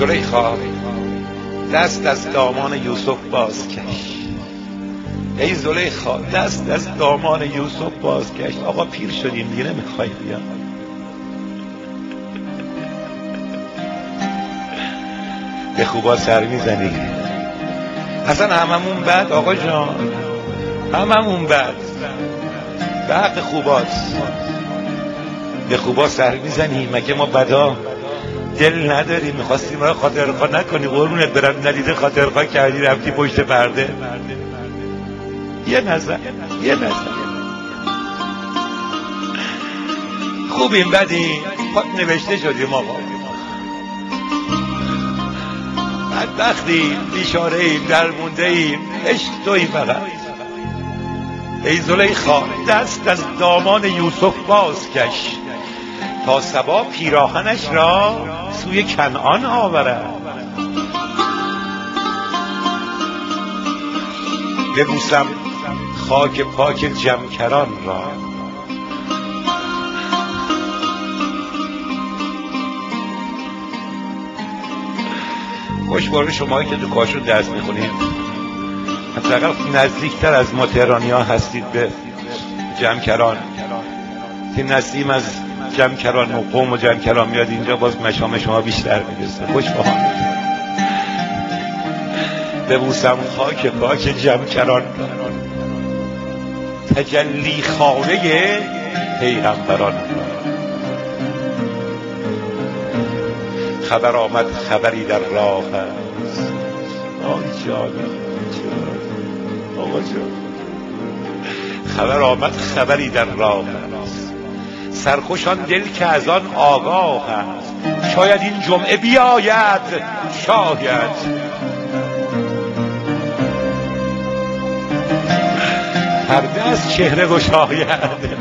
زلیخا دست از دامان یوسف بازکش. ای زلیخا دست از دامان یوسف بازکش. آقا پیر شدیم دیگه نمیخوای بیا. به خوبا سر میزنی اصلا هممون بد آقا جان، هممون بد. به حق خوبات به خوبا سر میزنی. مگه ما بدا دل نداریم؟ میخواستیم را خاطرخواه نکنی قربونت برم، ندیده خاطرخواه کردی رفتی پشت پرده. یه نظر خوبیم بدیم خود نوشته شدیم آقا. بدبختیم بیچاره ایم درمونده ایم. عشق تویی فقط. ای زلیخا دست از دامان یوسف بازکش تا صبا پیراهنش را سوی کنعان آورد. ببوسم خاک پاک جمکران را. خوشباره شمایی که تو کاشون درس میخونید، حداقل نزدیکتر از ما تهرانی ها هستید به جمکران. که نسیم از جمکران و قوم و جمکران میاد اینجا، باز مشام شما بیشتر میرسه. خوشباره ببوسم خاک پاک جمکران، تجلی خانه پیغمبران. خبر آمد خبری در راه است. آی جان آقا جان. خبر آمد خبری در راه است. سرخوشان دل که از آن آگاه است. شاید این جمعه بیاید، شاید پرده از چهره گشاید.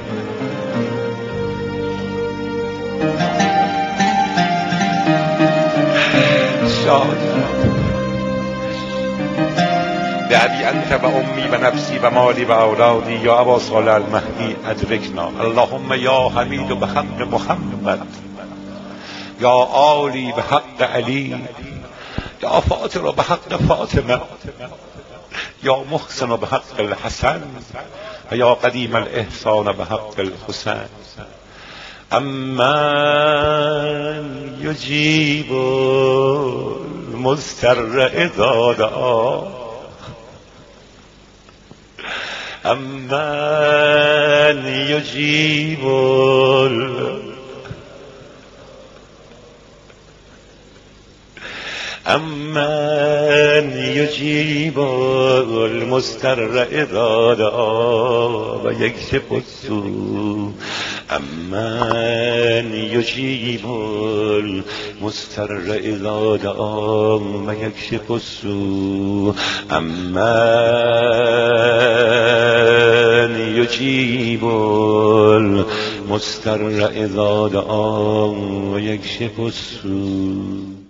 بأبي أنت وأمي ونفسي ومالي وأولادي يا أبا صالح المهدي أدركنا. اللهم يا حميد بحق محمد، يا آلي بحق علي، يا فاطر بحق فاطمة، يا محسن بحق الحسن، ويا قديم الإحسان بحق الحسين. أمن يجيب المضطر إذا دعاه، أمن يجيب أمن يجيب المضطر إذا دعا ويكشف السوء. أمن يجيب المضطر إذا دعا ويكشف السوء. أمن يجيب المضطر إذا دعا ويكشف السوء.